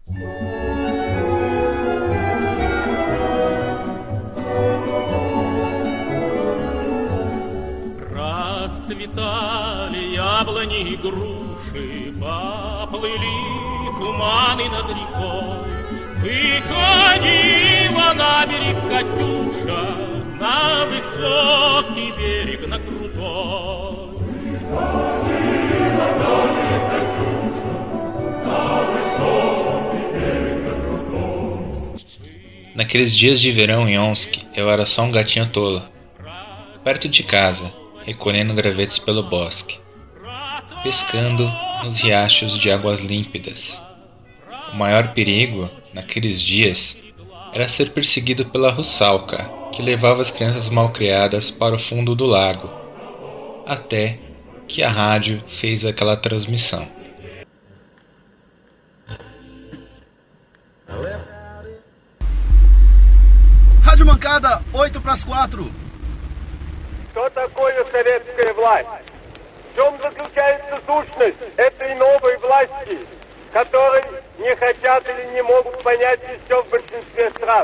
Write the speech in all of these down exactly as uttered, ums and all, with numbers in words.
Расцветали яблони и груши, поплыли туманы над рекой. Выходила на берег Катюша, на высокий берег, на крутой. Выходила на берег Катюша, на высокий берег, на крутой. Naqueles dias de verão em Omsk, eu era só um gatinho tolo, perto de casa, recolhendo gravetos pelo bosque, pescando nos riachos de águas límpidas. O maior perigo, naqueles dias, era ser perseguido pela russalka, que levava as crianças malcriadas para o fundo do lago, até que a rádio fez aquela transmissão. Rádio Mancada, oito para as quatro. Что такое советская власть? В чем заключается сущность этой новой власти, которой не хотят или не могут понять еще в большинстве стран?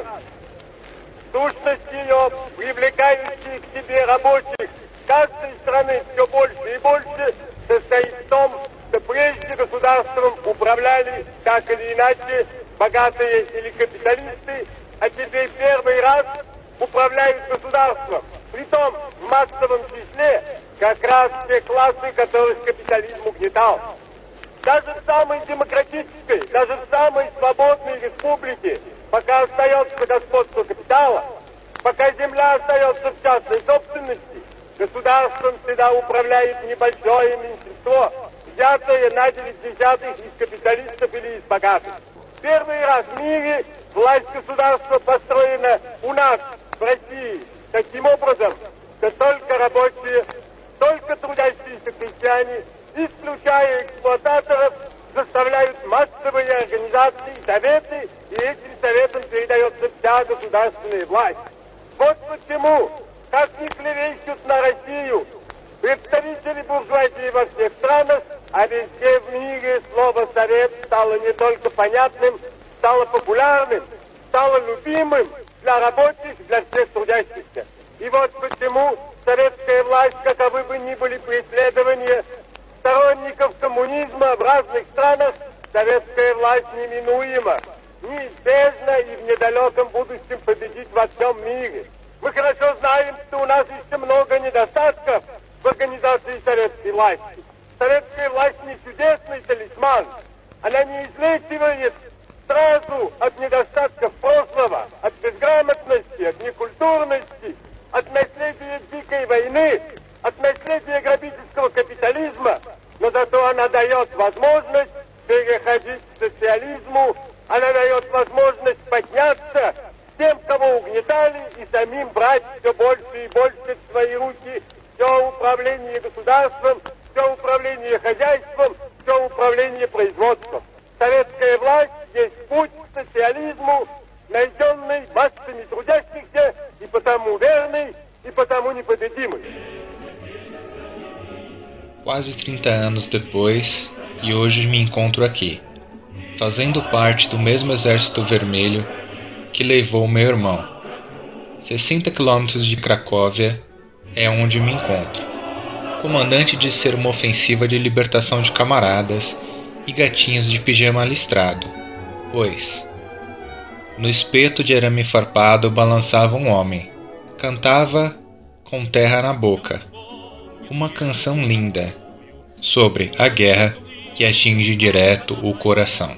Сущность ее, привлекающая к себе рабочих каждой страны все больше и больше, состоит в том, что прежде государством управляли так или иначе богатые или капиталисты, а теперь первый раз управляют государством. Притом в массовом числе как раз те классы, которых капитализм угнетал. Даже в самой демократической, даже в самой свободной республике, пока остается господство капитала, пока земля остается в частной собственности, государством всегда управляет небольшое меньшинство, взятое на девять десятых из капиталистов или из богатых. Первый раз в мире власть государства построена у нас, в России, таким образом, что только рабочие, только трудящиеся крестьяне, исключая эксплуататоров, заставляют массовые организации, советы, и этим советам передается вся государственная власть. Вот почему, как ни клевещут на Россию представители буржуазии во всех странах, а везде в мире слово «совет» стало не только понятным, стало популярным, стало любимым для рабочих, для всех трудящихся. И вот почему советская власть, каковы бы ни были преследования сторонников коммунизма в разных странах, советская власть неминуема, неизбежна и в недалеком будущем победит во всем мире. Мы хорошо знаем, что у нас еще много недостатков в организации советской власти. Советская власть не чудесный талисман. Она не излечивает сразу от недостатков прошлого, от безграмотности, от некультурности, от наследия дикой войны, от наследия грабительского капитализма, но зато она дает возможность переходить к социализму, она дает возможность подняться тем, кого угнетали, и самим брать все больше и больше в свои руки все управление государством, все управление хозяйством, все управление производством. Советская власть есть путь к социализму, найденный массами трудящихся, e потому vernem, e потому непобедимый. Quase trinta anos depois, e hoje me encontro aqui, fazendo parte do mesmo Exército Vermelho que levou meu irmão. sessenta quilômetros de Cracóvia é onde me encontro, comandante de ser uma ofensiva de libertação de camaradas e gatinhos de pijama listrado, pois no espeto de arame farpado balançava um homem, cantava com terra na boca, uma canção linda sobre a guerra que atinge direto o coração.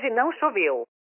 hoje não choveu.